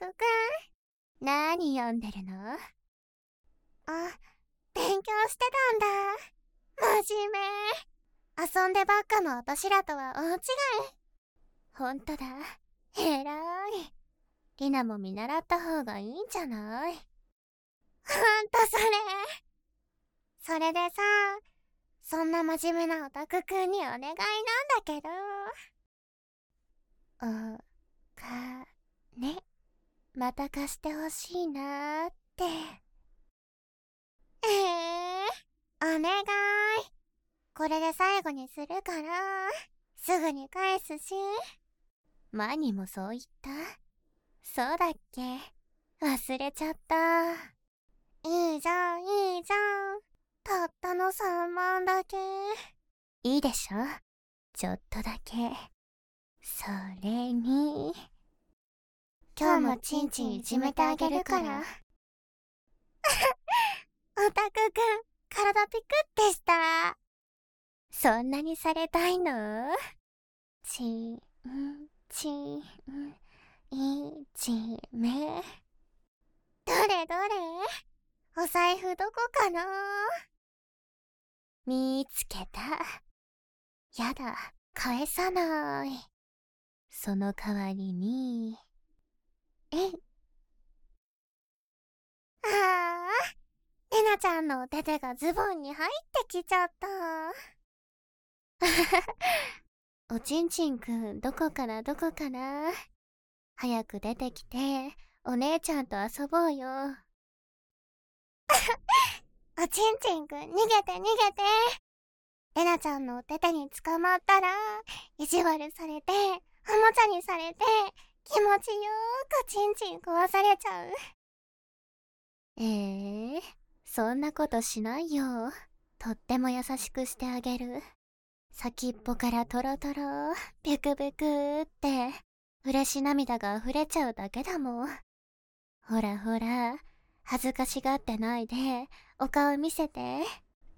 くん。何読んでるの？勉強してたんだ。真面目。遊んでばっかの私らとは大違い。ほんとだ。えらい。リナも見習った方がいいんじゃない？ほんとそれ。それでさ、そんな真面目なオタクくんにお願いなんだけど。お金、また貸してほしいなーって。お願い。これで最後にするから、すぐに返すし。マニもそう言った？そうだっけ？忘れちゃった。いいじゃん、いいじゃん。たったの3万だけ。いいでしょ？ちょっとだけ。それに、今日もチンチンいじめてあげるから。オタクくん、体ピクってした。そんなにされたいの？ちん、ちん、いじめ。どれどれ？お財布どこかな？見つけた。やだ、返さない。その代わりに、ああ、レナちゃんのお手手がズボンに入ってきちゃった。おちんちんくん、どこからどこから？早く出てきて、お姉ちゃんと遊ぼうよ。おちんちんくん、逃げて逃げて。レナちゃんのお手手に捕まったら、意地悪されて、おもちゃにされて、気持ちよーくちんちん壊されちゃう。そんなことしないよ。とっても優しくしてあげる。先っぽからトロトロ、ビュクビュクって、嬉し涙が溢れちゃうだけだもん。ほらほら、恥ずかしがってないで、お顔見せて。やーい、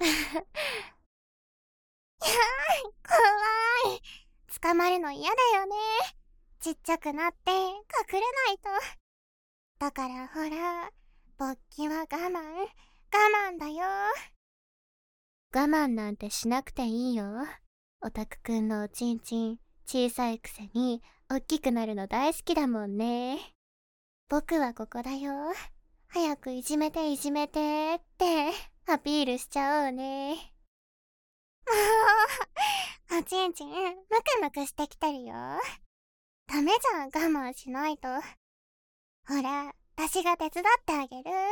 怖い。捕まるの嫌だよね。ちっちゃくなって隠れないと。だからほら、勃起は我慢だよ。我慢なんてしなくていいよ。オタクくんのおちんちん、小さいくせにおっきくなるの大好きだもんね。僕はここだよ。早くいじめていじめてってアピールしちゃおうね。もう、おちんちんムクムクしてきてるよ。ダメじゃん、我慢しないと。ほら、私が手伝ってあげる。はい、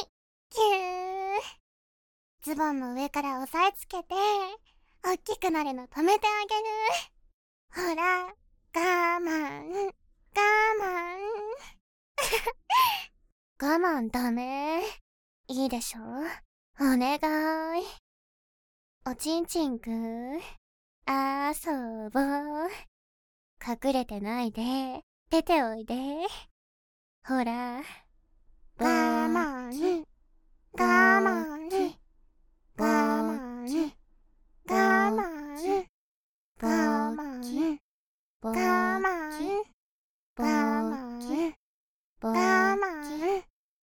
キュー。ズボンの上から押さえつけて、おっきくなるの止めてあげる。ほら、我慢。我慢ダメ。いいでしょ？お願い。おちんちんくん、遊ぼう。隠れてないで、出ておいで。ほら、我慢、我慢、我慢、我慢、我慢、我慢、我慢、我慢。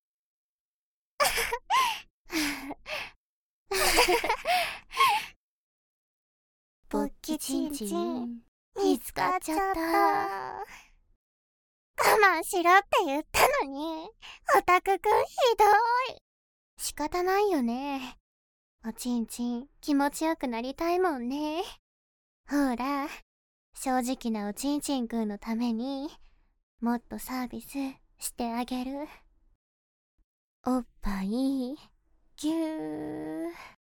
勃起ちんちん見つかっちゃった。我慢しろって言ったのに、オタクくんひどい。仕方ないよね。おちんちん気持ちよくなりたいもんね。ほら、正直なおちんちんくんのためにもっとサービスしてあげる。おっぱいぎゅー。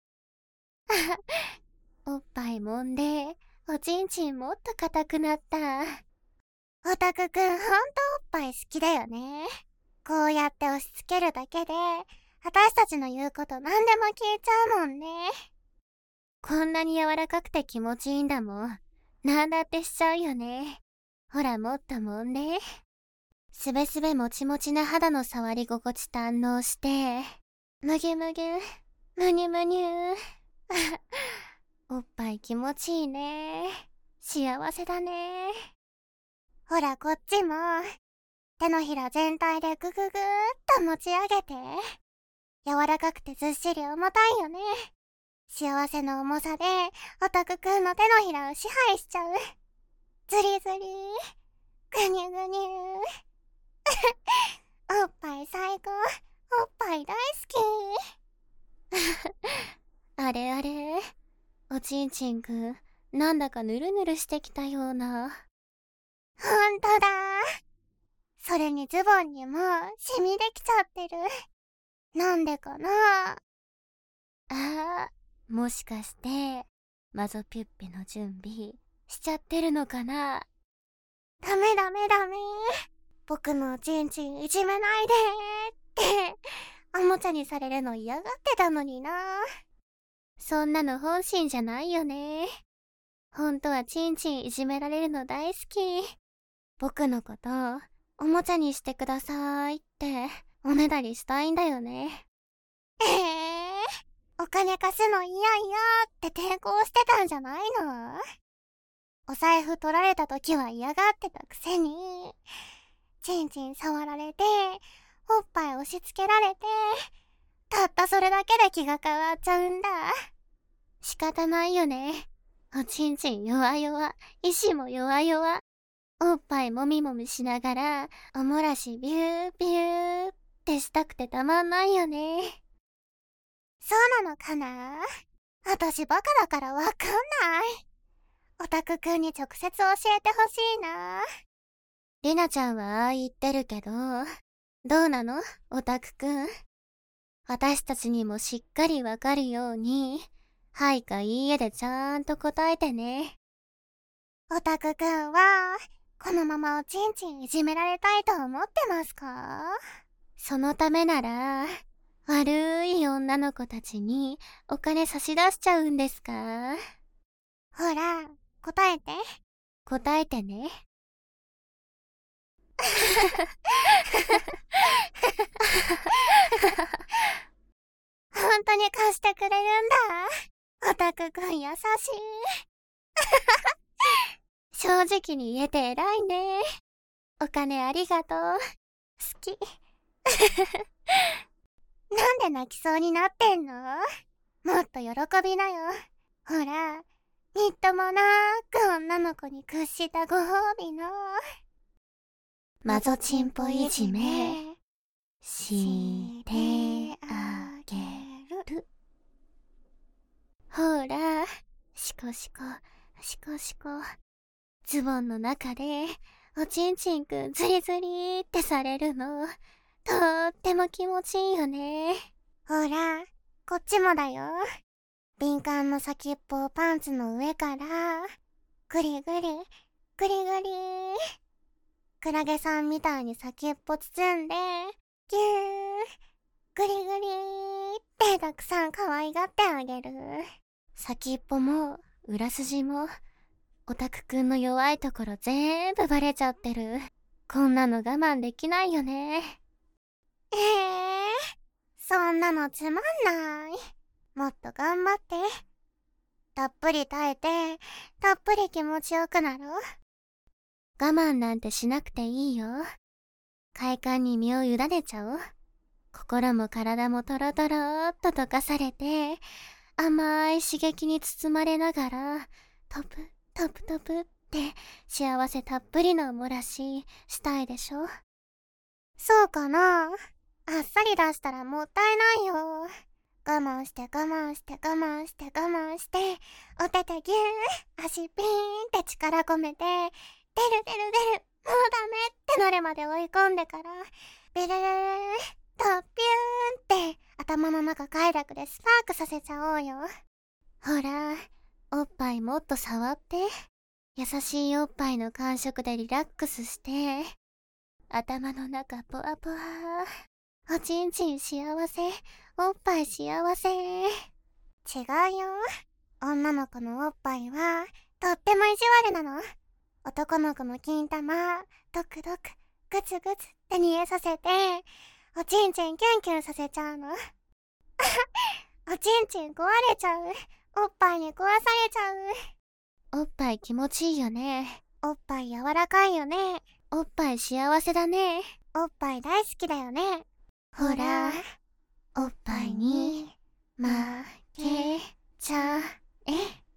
おっぱい揉んでおちんちんもっと硬くなった。オタクくんほんとおっぱい好きだよね。こうやって押し付けるだけで私たちの言うこと何でも聞いちゃうもんね。こんなに柔らかくて気持ちいいんだもん。なんだってしちゃうよね。ほらもっと揉んで。すべすべもちもちな肌の触り心地堪能して。むぎゅむぎゅ、むにゅむにゅ。おっぱい気持ちいいね。幸せだね。ほらこっちも。 手のひら全体でグググーっと持ち上げて。柔らかくてずっしり重たいよね。幸せの重さでオタクくんの手のひらを支配しちゃう。ズリズリぐにゅぐにゅおっぱい最高。おっぱい大好きあれあれ、おちんちんくん、なんだかぬるぬるしてきたような。ほんとだ。それにズボンにもシミできちゃってる。なんでかな。もしかしてマゾピュッペの準備しちゃってるのかな。ダメダメダメ。僕のおちんちんいじめないでっておもちゃにされるの嫌がってたのにな。そんなの本心じゃないよね。ほんとはちんちんいじめられるの大好き。僕のことおもちゃにしてくださいっておねだりしたいんだよね。お金貸すの嫌々って抵抗してたんじゃないの？お財布取られた時は嫌がってたくせに、ちんちん触られて、おっぱい押し付けられて、たったそれだけで気が変わっちゃうんだ。仕方ないよね。おちんちん弱々、意志も弱々。おっぱいもみもみしながら、おもらしビュービューってしたくてたまんないよね。そうなのかな？私バカだからわかんない。オタクくんに直接教えてほしいな。りなちゃんはああ言ってるけど、どうなの？オタクくん。私たちにもしっかりわかるように、はいかいいえでちゃんと答えてね。オタクくんは、このままおちんちんいじめられたいと思ってますか？そのためなら、悪い女の子たちにお金差し出しちゃうんですか？ほら、答えて。答えてね。本当に貸してくれるんだ。オタクくん優しい。正直に言えて偉いね。お金ありがとう。好き。なんで泣きそうになってんの？もっと喜びなよ。ほら、みっともなく女の子に屈したご褒美のマゾチンポいじめしてあげる。ほら、シコシコシコシコ。ズボンの中でおちんちんくんズリズリってされるのとっても気持ちいいよね。ほら、こっちもだよ。敏感の先っぽをパンツの上からグリグリグリグリ。クラゲさんみたいに先っぽ包んでギューグリグリってたくさん可愛がってあげる。先っぽも裏筋もオタクくんの弱いところ全部バレちゃってる。こんなの我慢できないよね。そんなのつまんない。もっと頑張って。たっぷり耐えて、たっぷり気持ちよくなろう。我慢なんてしなくていいよ。快感に身を委ねちゃおう。心も体もトロトロっと溶かされて、甘い刺激に包まれながら、トプトプトプって幸せたっぷりのおもらししたいでしょ。そうかな。あっさり出したらもったいないよ。我慢して我慢して我慢して我慢して、お手手ギュー、足ピーンって力込めて、出る出る出る、もうダメってなるまで追い込んでから、ビルルルルとピューンって頭の中快楽でスパークさせちゃおうよ。ほら、おっぱいもっと触って。優しいおっぱいの感触でリラックスして。頭の中ポワポワ。おちんちん幸せ。おっぱい幸せ。違うよ。女の子のおっぱいはとっても意地悪なの。男の子の金玉ドクドクグツグツって煮えさせておちんちんキュンキュンさせちゃうの。おちんちん壊れちゃう。おっぱいに壊されちゃう。おっぱい気持ちいいよね。おっぱい柔らかいよね。 おっぱい幸せだね。おっぱい大好きだよね。ほら、おっぱいに負けちゃえ。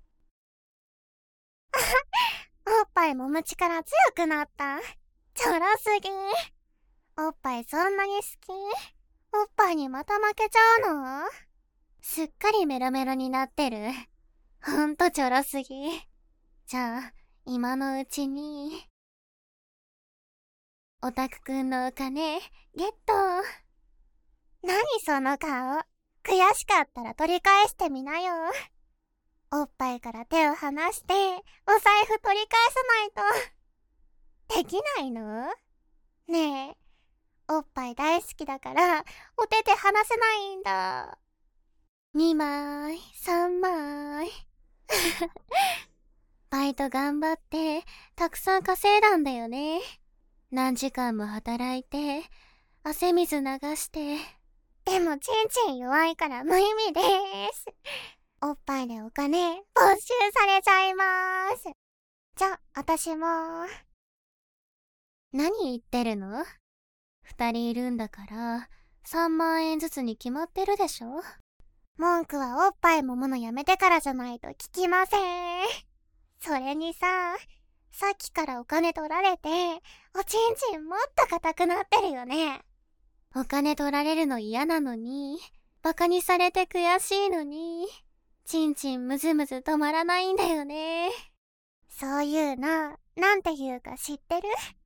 おっぱい揉む力強くなった。ちょろすぎ。おっぱいそんなに好き？おっぱいにまた負けちゃうの？すっかりメロメロになってる。ほんとちょろすぎ。じゃあ、今のうちに。オタクくんのお金、ゲット。何その顔。悔しかったら取り返してみなよ。おっぱいから手を離して、お財布取り返さないと。できないの？ねえ、おっぱい大好きだから、お手手離せないんだ。2枚、3枚。バイト頑張って、たくさん稼いだんだよね。何時間も働いて、汗水流して。でもちんちん弱いから無意味です。おっぱいでお金没収されちゃいます。じゃ、私も。何言ってるの？2人いるんだから3万円ずつに決まってるでしょ。文句はおっぱい揉むのやめてからじゃないと聞きません。それにさっきからお金取られておちんちんもっと硬くなってるよね。お金取られるの嫌なのに、バカにされて悔しいのに、ちんちんムズムズ止まらないんだよね。そういうのなんて言うか知ってる？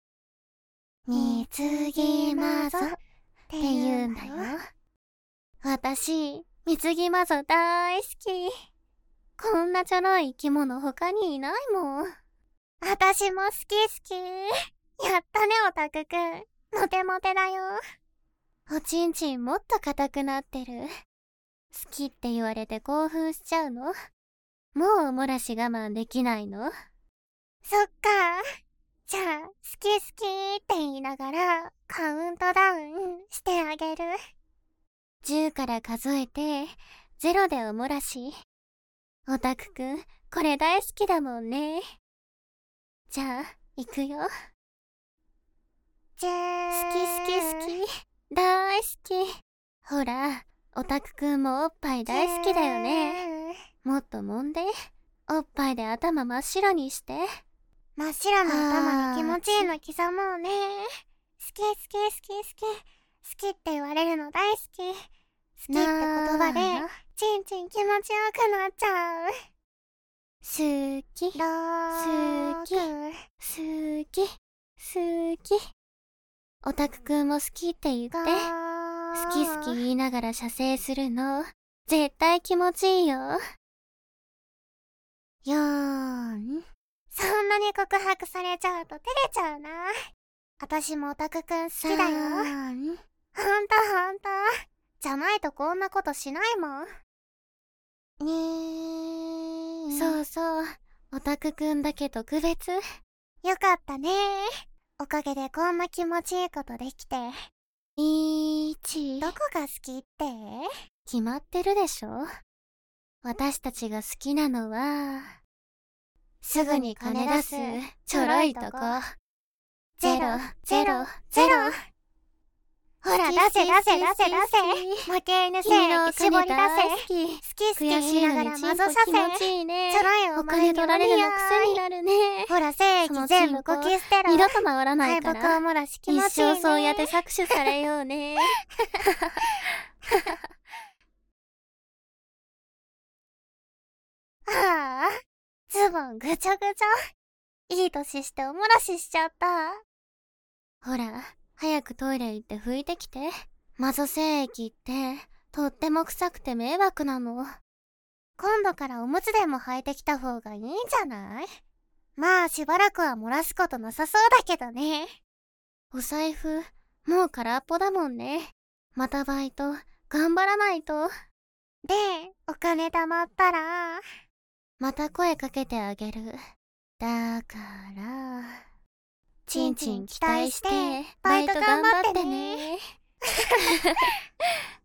水着マゾって言うんだよ。私、水着マゾ大好き。こんなちょろい生き物他にいないもん。私も好き好き。やったね、オタクくん。モテモテだよ。おちんちんもっと硬くなってる。好きって言われて興奮しちゃうの？もうおもらし我慢できないの？そっか。じゃあ、好き好きって言いながらカウントダウンしてあげる。10から数えて、0でおもらし。オタクくん、これ大好きだもんね。じゃあ、行くよ。好き好き好き。大好き。ほら、オタクくんもおっぱい大好きだよね。もっと揉んで、おっぱいで頭真っ白にして。真っ白な頭に気持ちいいの刻もうね。好き好き好き好き。好きって言われるの大好き。好きって言葉で、ちんちん気持ちよくなっちゃう。好き、好き、好き、好き。オタクくんも好きって言って。好き好き言いながら射精するの、絶対気持ちいいよ。そんなに告白されちゃうと照れちゃうな。私もオタクくん好きだよ。ほんと。じゃないとこんなことしないもん。そうそう。オタクくんだけ特別。よかったね。おかげでこんな気持ちいいことできて。どこが好きって決まってるでしょ。私たちが好きなのは、すぐに金出すちょろいとこ。0、0、0。ほら、出せ。負け犬精液絞り出せ。好き言いながらマゾ射精。ちょろいお金取られるの癖になるね。ほら、精液全部こき捨てろ。二度と回らないから。敗北おもらし気持ちいいね。一生そうやって搾取されようね。ああ、ズボンぐちょぐちょ。いい年しておもらししちゃった。ほら、早くトイレ行って拭いてきて。マゾ精液ってとっても臭くて迷惑なの。今度からおむつでも履いてきた方がいいんじゃない？まあしばらくは漏らすことなさそうだけどね。お財布もう空っぽだもんね。またバイト頑張らないと。で、お金貯まったらまた声かけてあげる。だからちんちん期待してバイト頑張ってね。